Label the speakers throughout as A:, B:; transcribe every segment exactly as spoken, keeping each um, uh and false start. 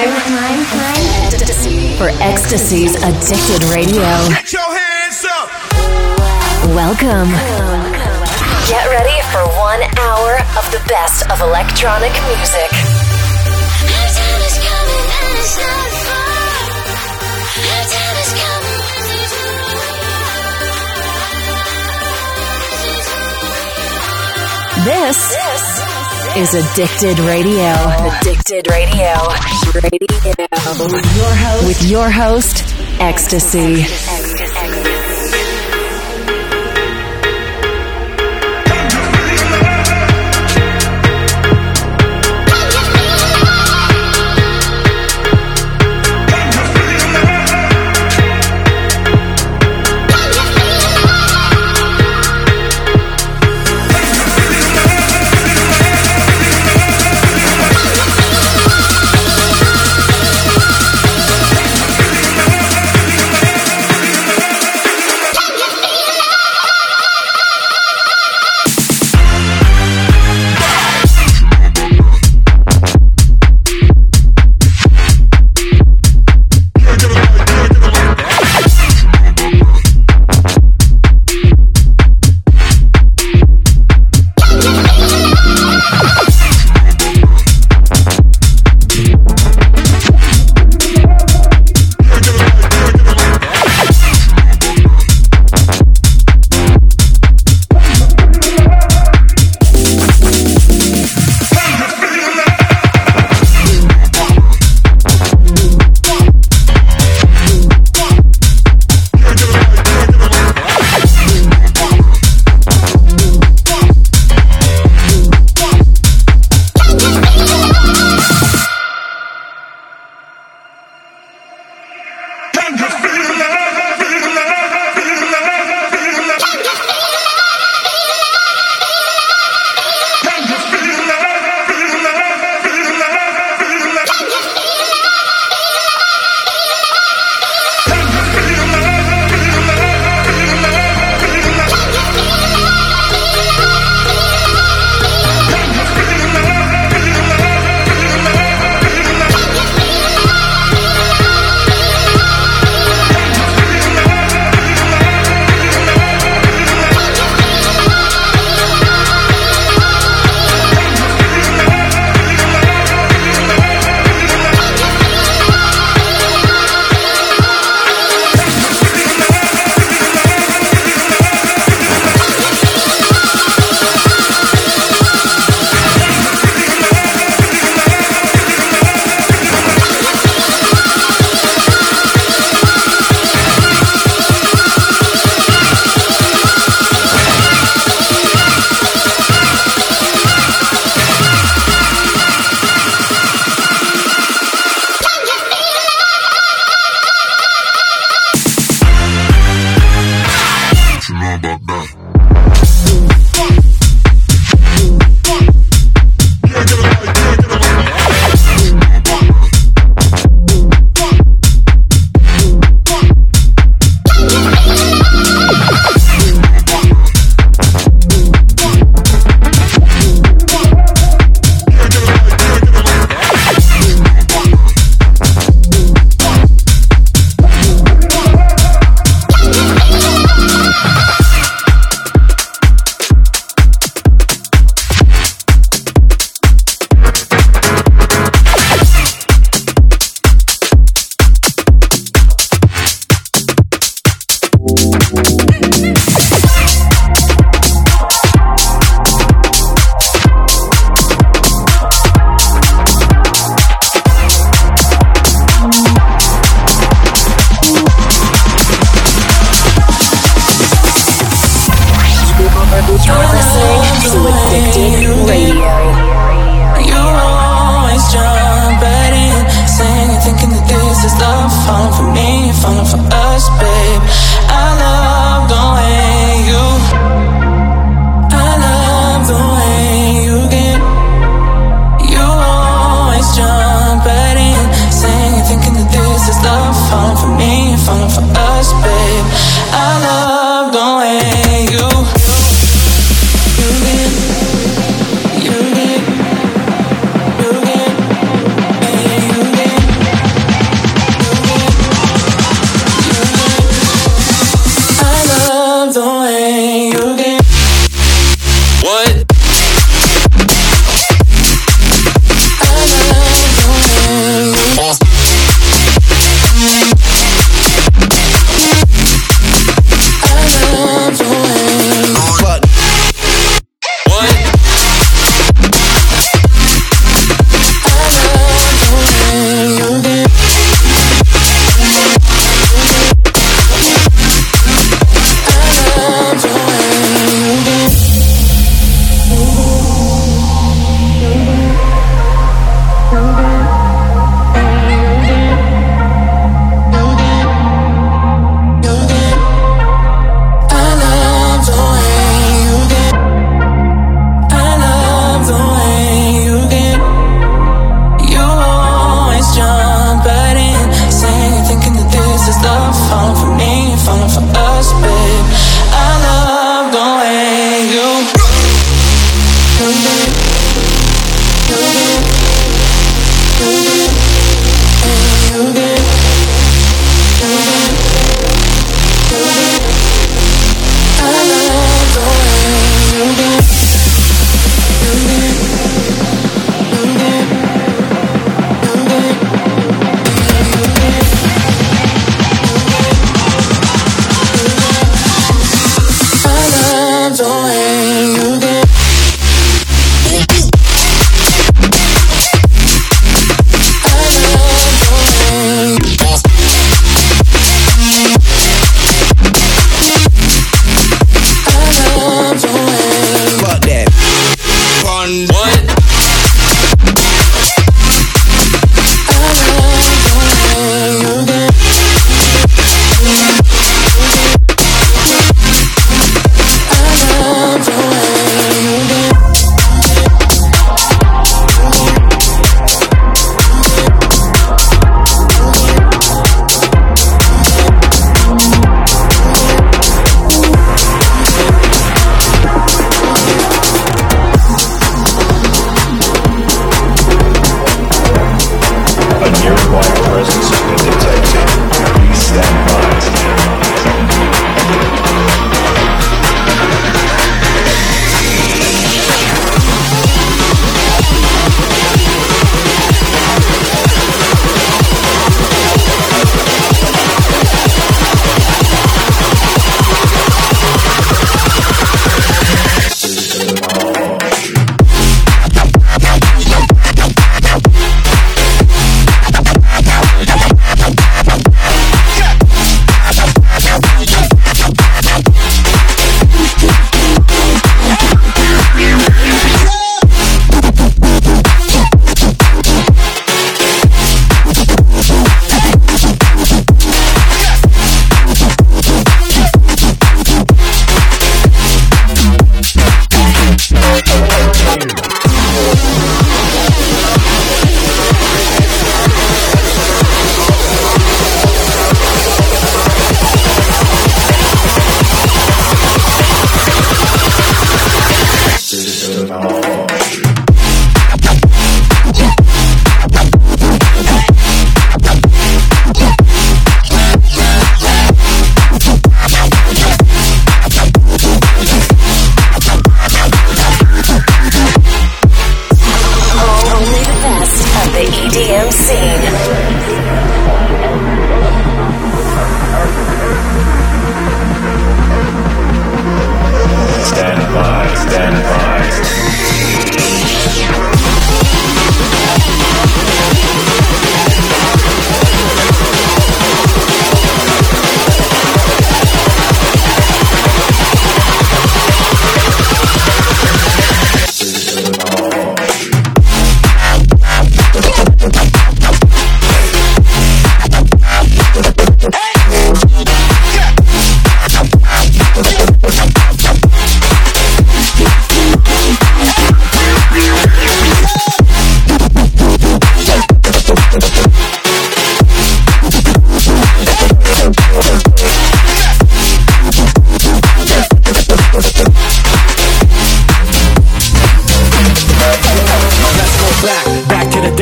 A: time for Ecstasy's Addicted Radio.
B: Get your hands up.
A: Welcome. Get ready for one hour of the best of electronic music. This is Addicted Radio. Addicted Radio. Radio. With your host, with your host Ecstasy.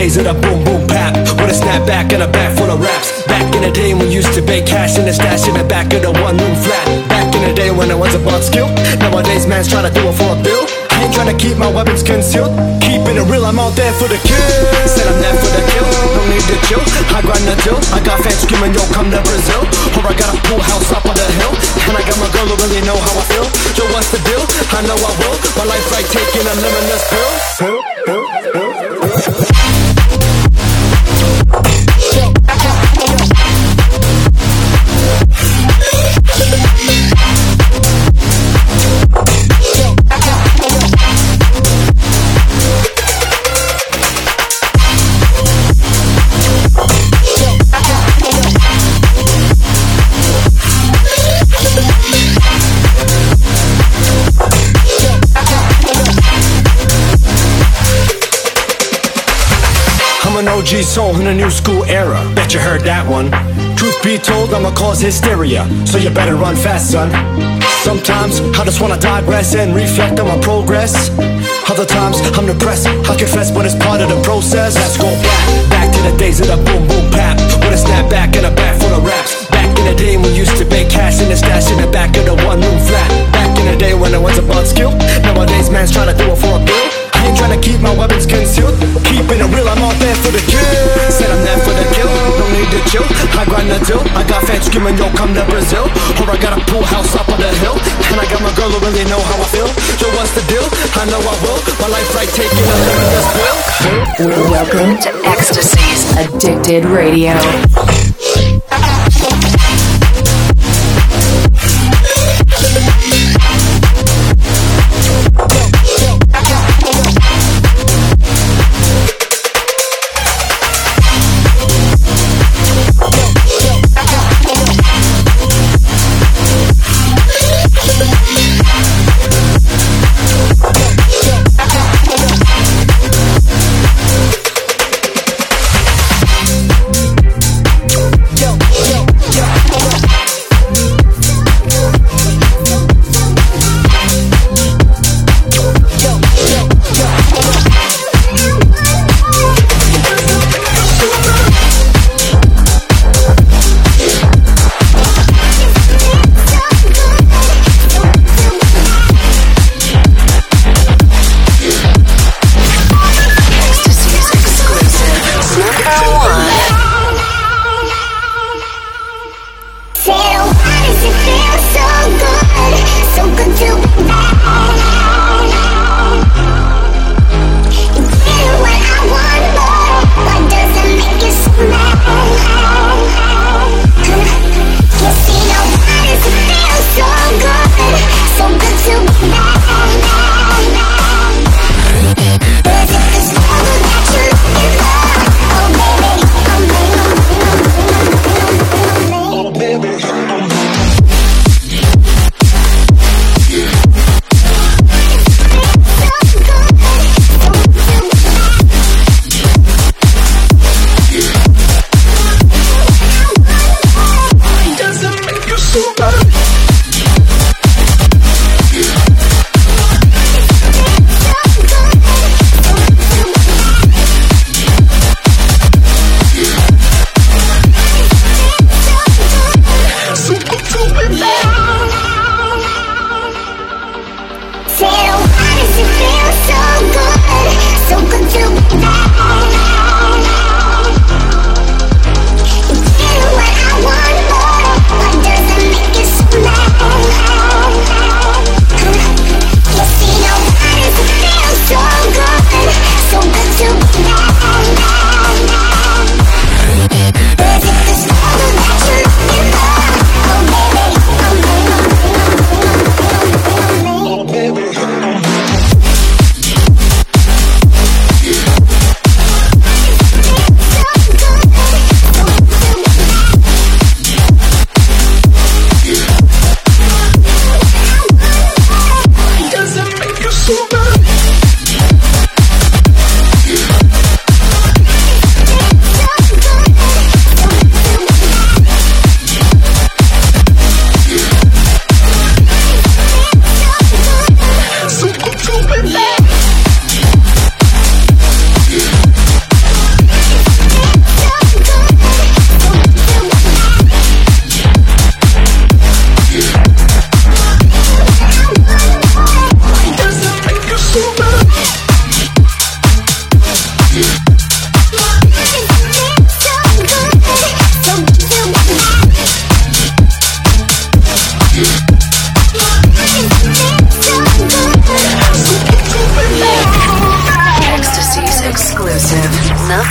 B: days of the boom boom pap, with a snapback and a bag full of raps. Back in the day when we used to bake cash in the stash in the back of the one room flat. Back in the day when it was about skill. Nowadays man's trying to do it for a bill. I ain't trying to keep my weapons concealed. Keeping it real, I'm out there for the kill. Said I'm there for the kill, no need to chill. I grind the deal, I got fans screaming, yo, come to Brazil. Or I got a pool house up on the hill, and I got my girl who really know how I feel. Yo, what's the deal? I know I will. My life's like taking a limitless pill. Pill, pill, pill, pill. O G soul in a new school era. Bet you heard that one. Truth be told, I'ma cause hysteria, so you better run fast, son. Sometimes I just wanna digress and reflect on my progress. Other times I'm depressed, I confess, but it's part of the process. Let's go back, back to the days of the boom boom pap, with a snapback and a bag full of raps. Back in the day when we used to bake cash in the stash in the back of the one room flat. Back in the day when it was about skill. Nowadays man's trying to do it for a bill. I ain't trying to keep my weapons concealed. Keeping it real, I'm out there for the kill. Said I'm there for the kill, no need to chill. I grind the deal, I got fans screaming, yo, come to Brazil. Or I got a pool house up on the hill, and I got my girl who really know how I feel. Yo, what's the deal? I know I will. My life's like taking a limitless pill.
A: Welcome to Ecstasy's Addicted Radio.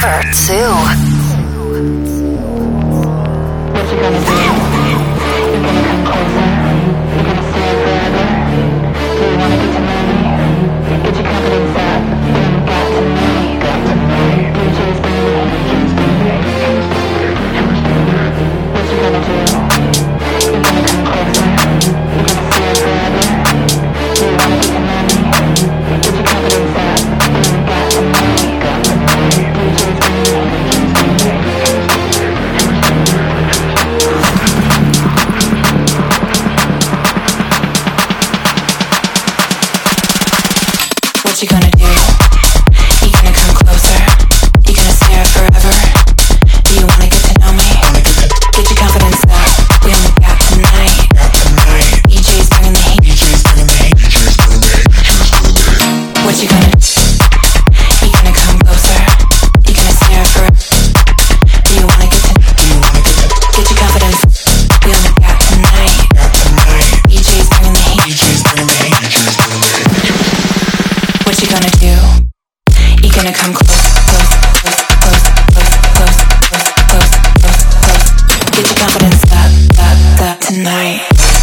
A: forever, too.
C: What you gonna do? You're gonna come closer? You're gonna stay forever? Do you wanna get to know me? Get your confidence up. You got to me. Got to me. You chase me. What you gonna do? You're gonna come closer? You're gonna stay forever? Do you wanna get to know me? Get your confidence up. You got to me. Got to me. You chase me.
D: What you gonna do? You gonna come closer? You gonna stare forever? Do you wanna get to know me? Get your confidence up. We only got tonight. E J's bringing the heat. What you gonna do? You gonna come closer? You gonna stare forever? Do you wanna get to Get your confidence up. We only got tonight. E J's bringing the heat. What you gonna do? You gonna come close, close, close, close, close, close, close, close, close, close. Get your confidence up, up, up tonight.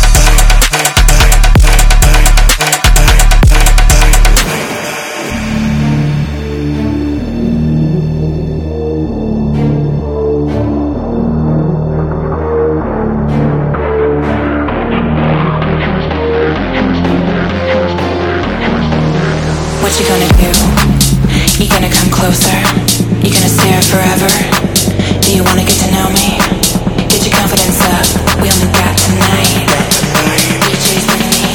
D: What you gonna do? You gonna come closer? You gonna stare forever? Do you wanna get to know me? Get your confidence up. We only got tonight. D J's bringing the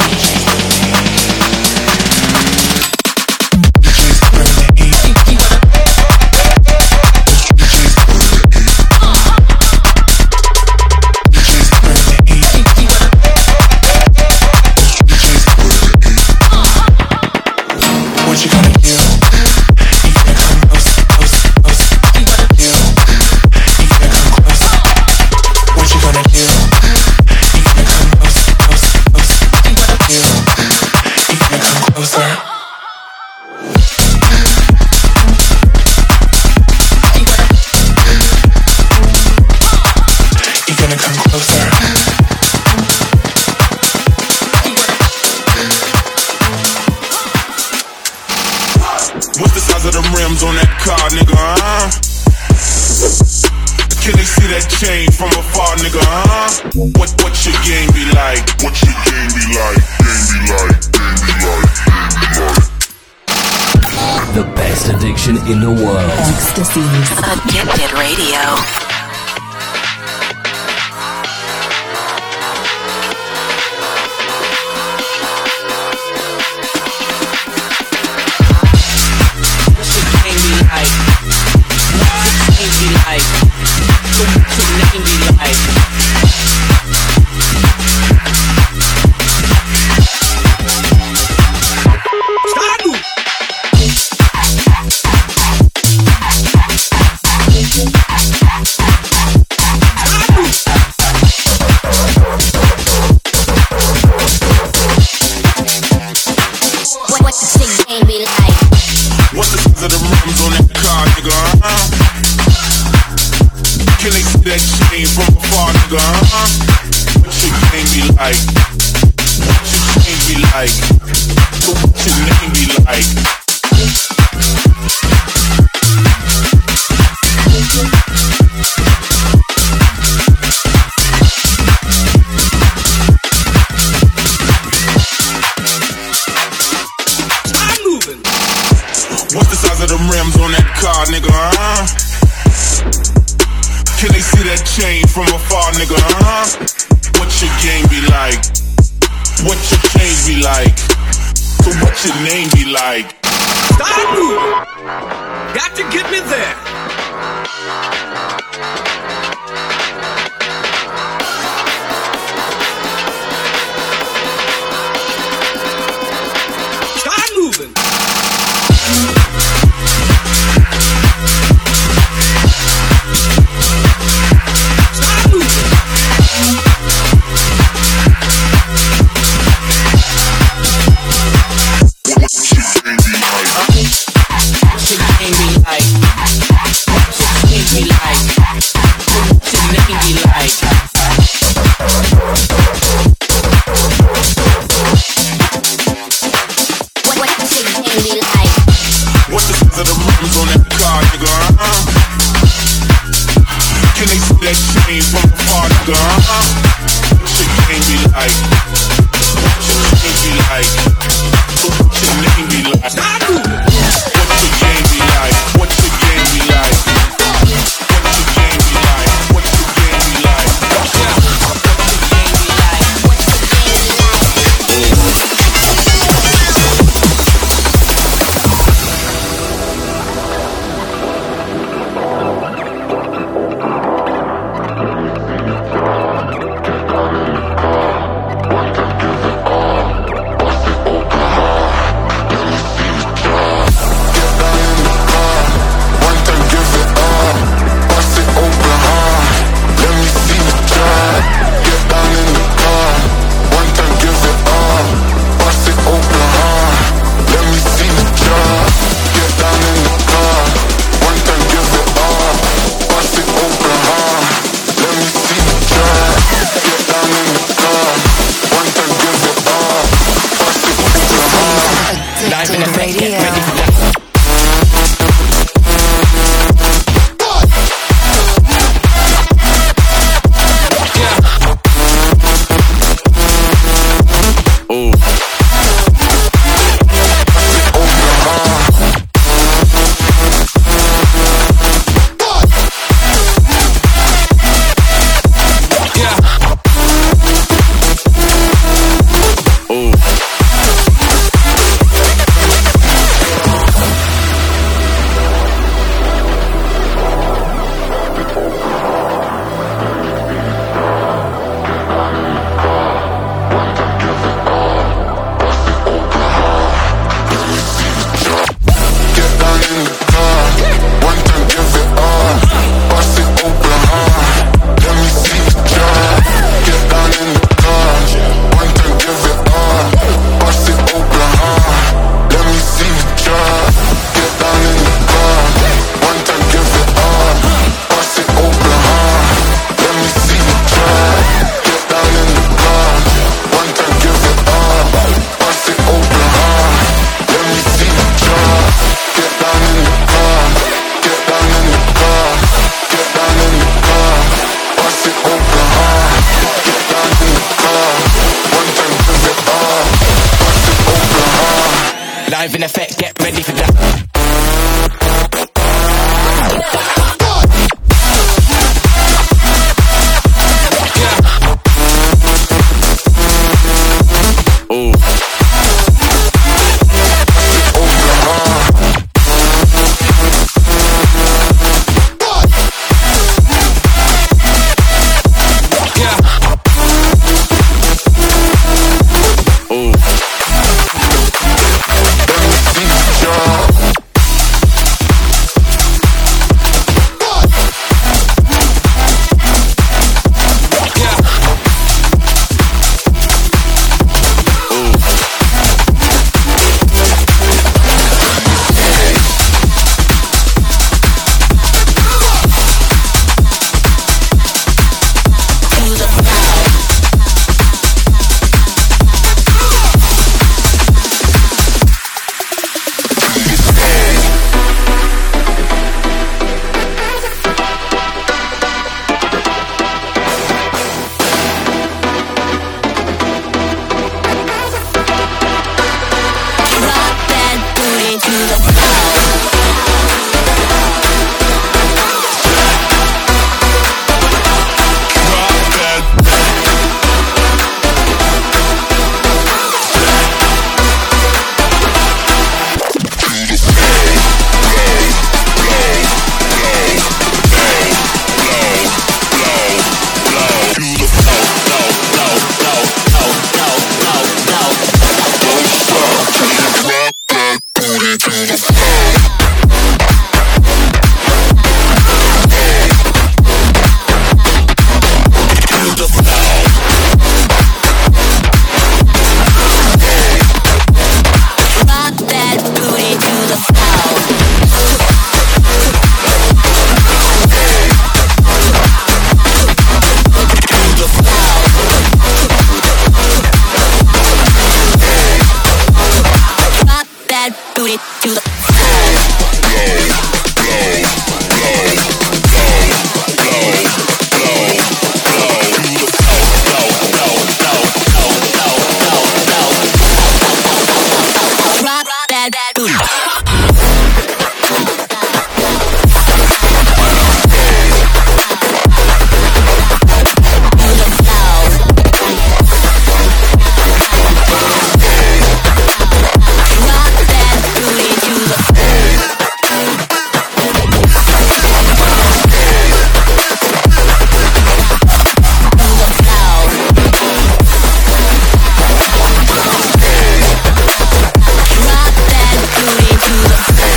E: What you gonna do? You gonna come close, close, close. You, you gonna come close. What you gonna do? You gonna come close, close, close. You, you gonna come closer. You gonna come closer.
F: What's the size of the rims on that car, nigga, huh? Can they see that chain from afar, nigga, huh? What, what your game be like? What your game be like? Game be like, game be like, game be like.
G: The best addiction in the world.
A: Ecstasy's Addicted Radio.
F: What's the size of the rims on that car, nigga, huh? Can they see that chain from afar, nigga, huh? What your game be like? What your chain be like? So what your name be like?
H: Start moving! Got to get me there! Start moving!
F: What your game be like?
D: Addicted Radio.
I: Live in effect, get ready for that.
D: Rock that booty to the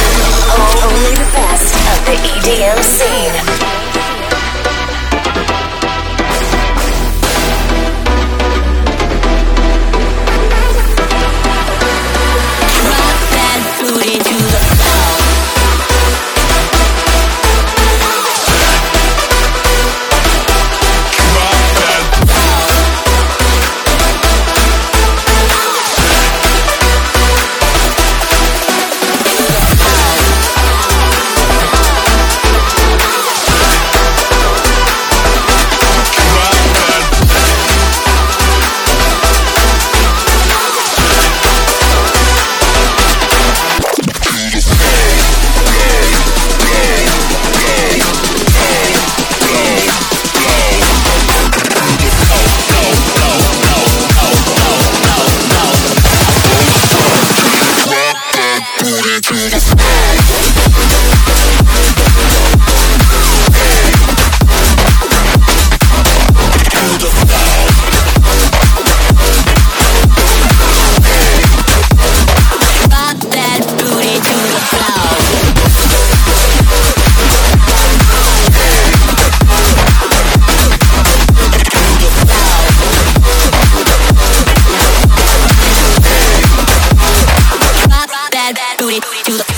D: that booty to the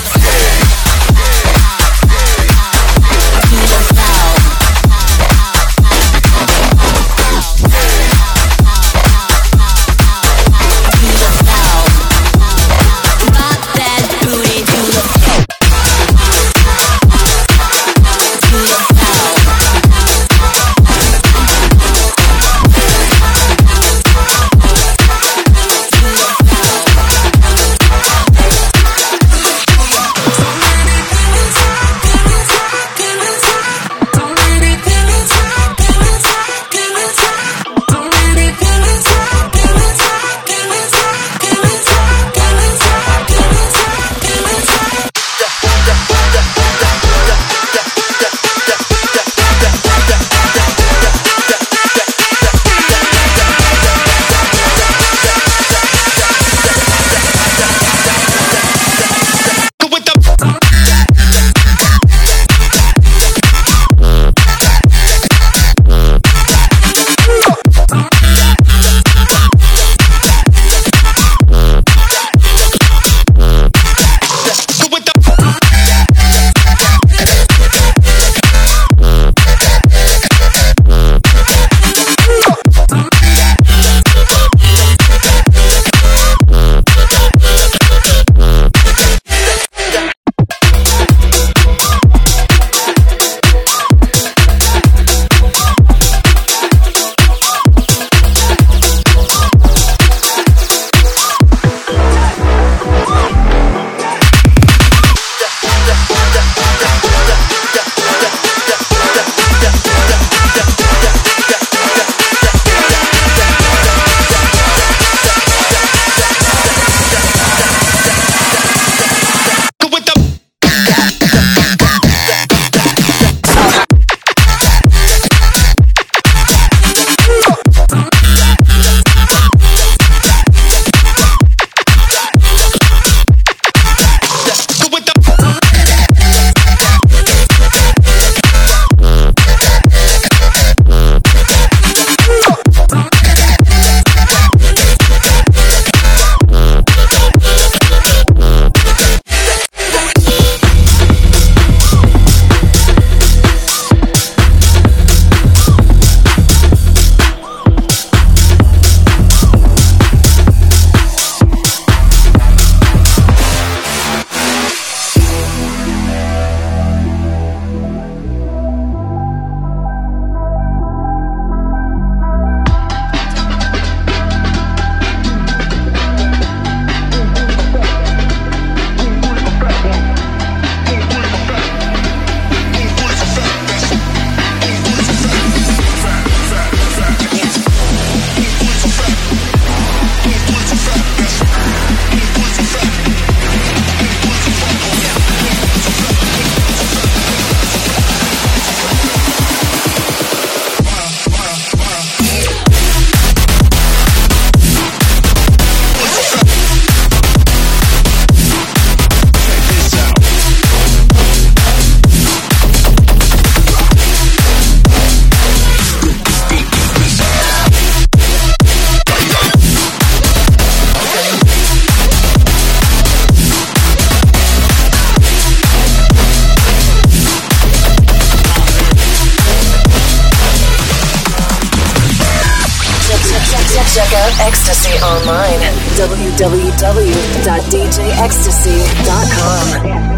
A: Check out Ecstasy online. w w w dot d j ecstasy dot com.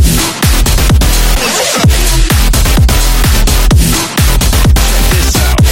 E: This out.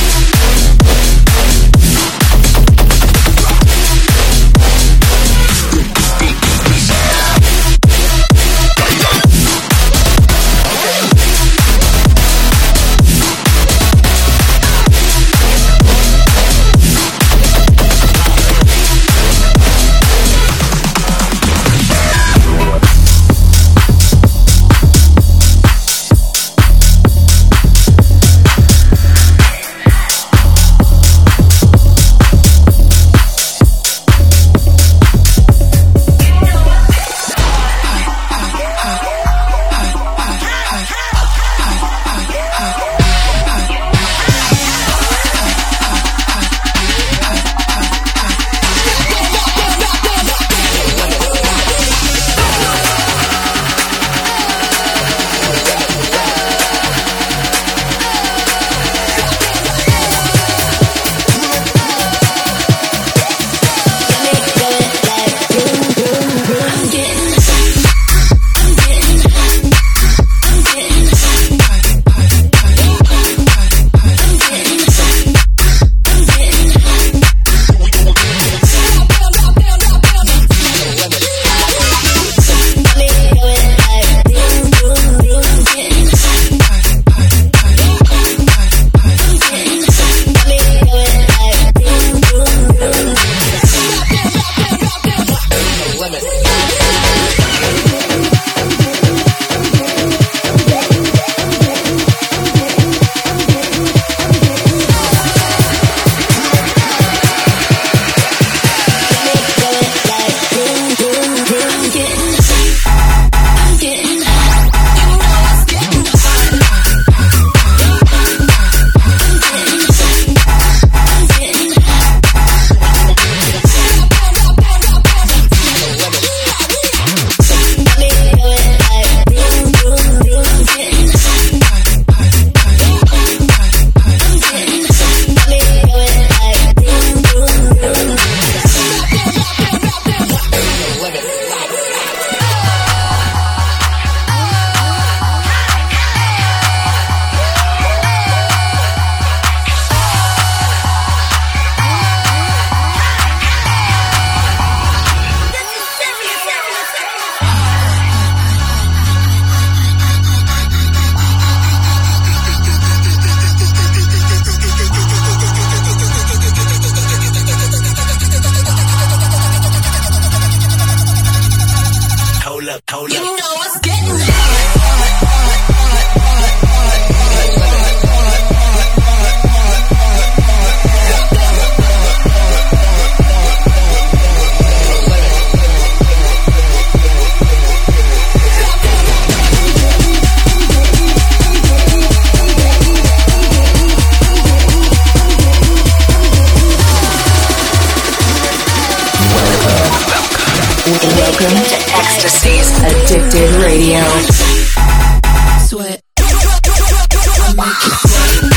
A: Ecstasy's Addicted Radio.
D: Sweat. I make you sweat.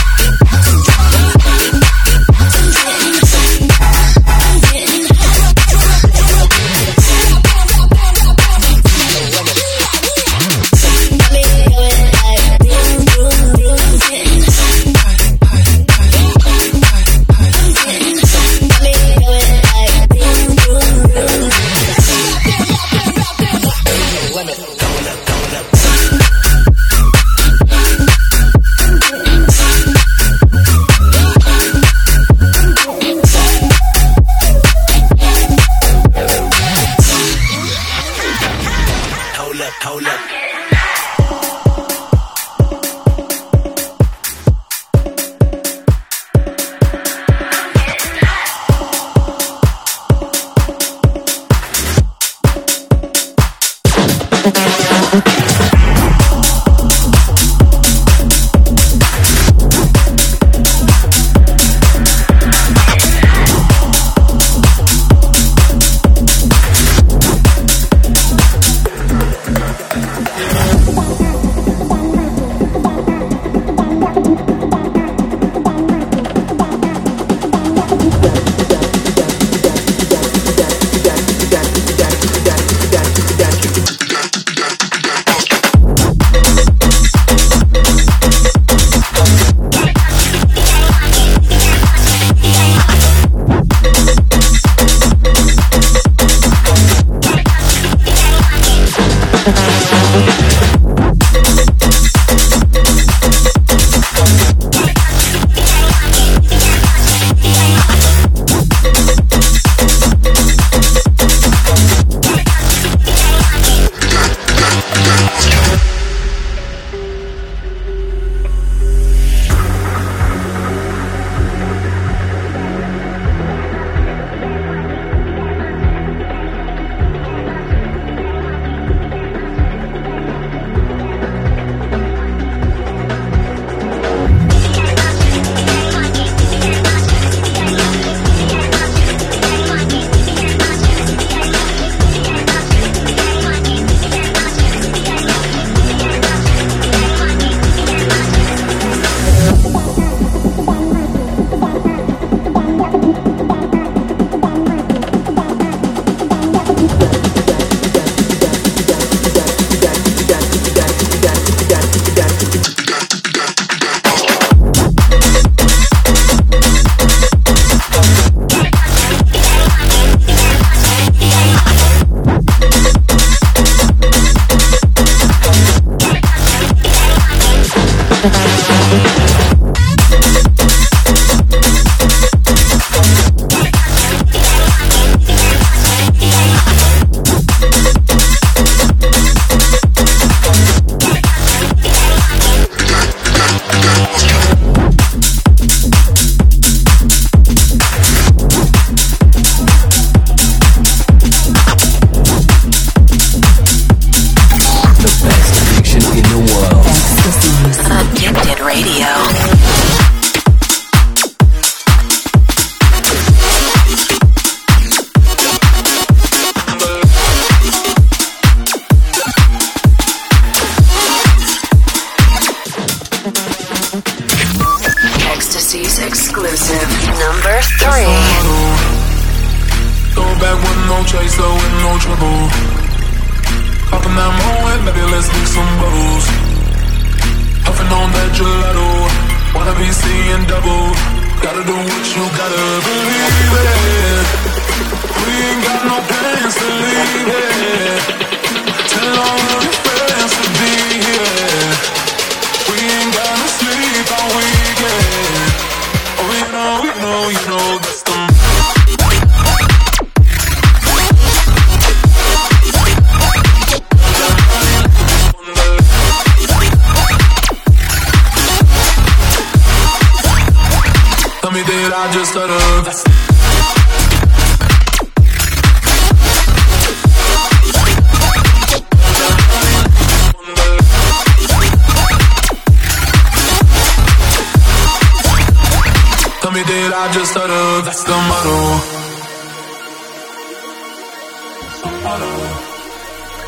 E: That's the motto.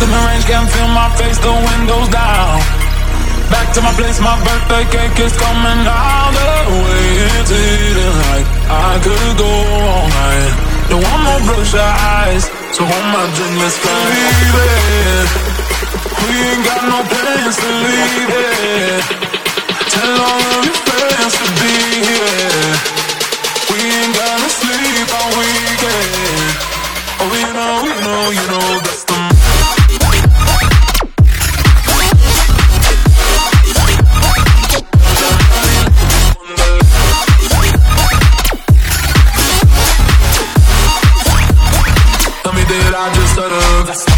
E: in the range, can't feel my face, the windows down. Back to my place, my birthday cake is coming out the way. It's eating like I could go all night. Don't want no bloodshot eyes, so hold my drink, let's go. Leave it. We ain't got no plans to leave it. Tell all of your friends to be here. We ain't gonna sleep all weekend. Oh, you know, you know, you know that's the tell me, did I just stutter?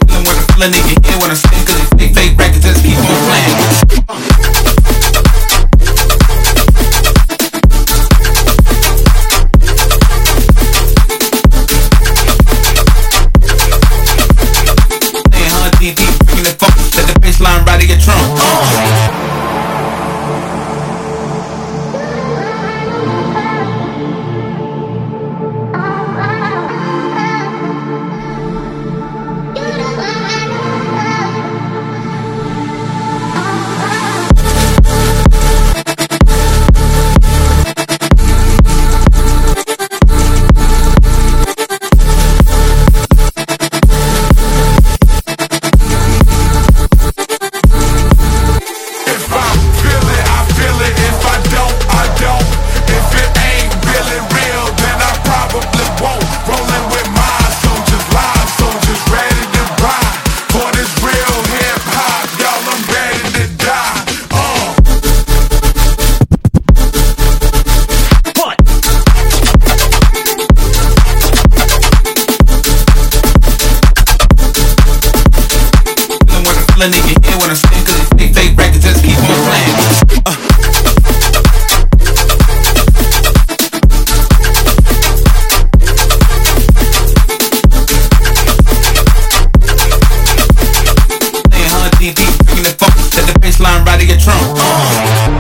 J: a nigga hear what I say, cause it's fake, fake records just keep on playing.
E: don't even hear what I'm saying, cause it's fake, fake records just keep on playing. Uh. Playing hard D D, bringing the funk, let the bassline ride in your trunk. Uh.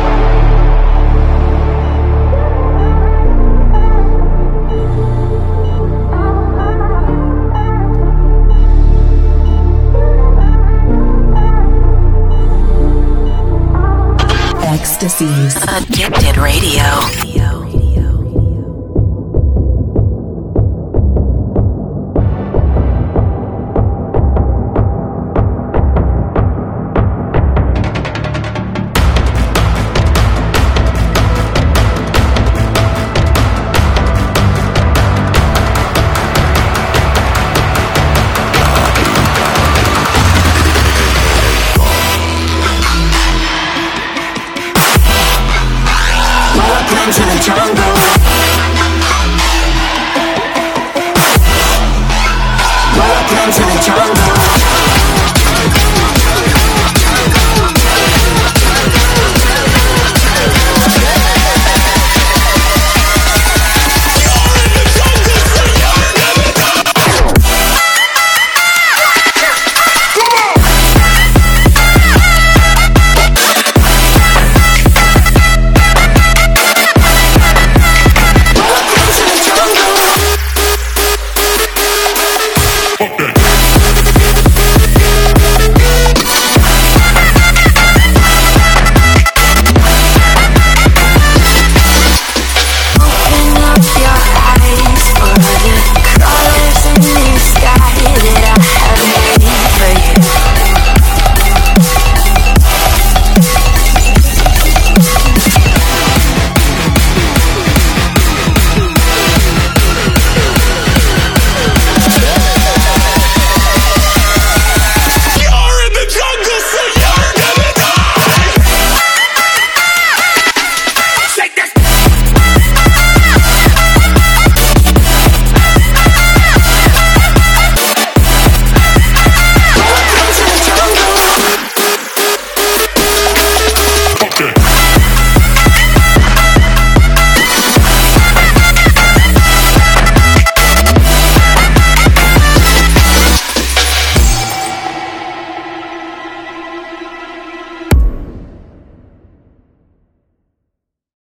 A: Ecstasy's Addicted Radio.
B: To the jungle. Welcome to the jungle.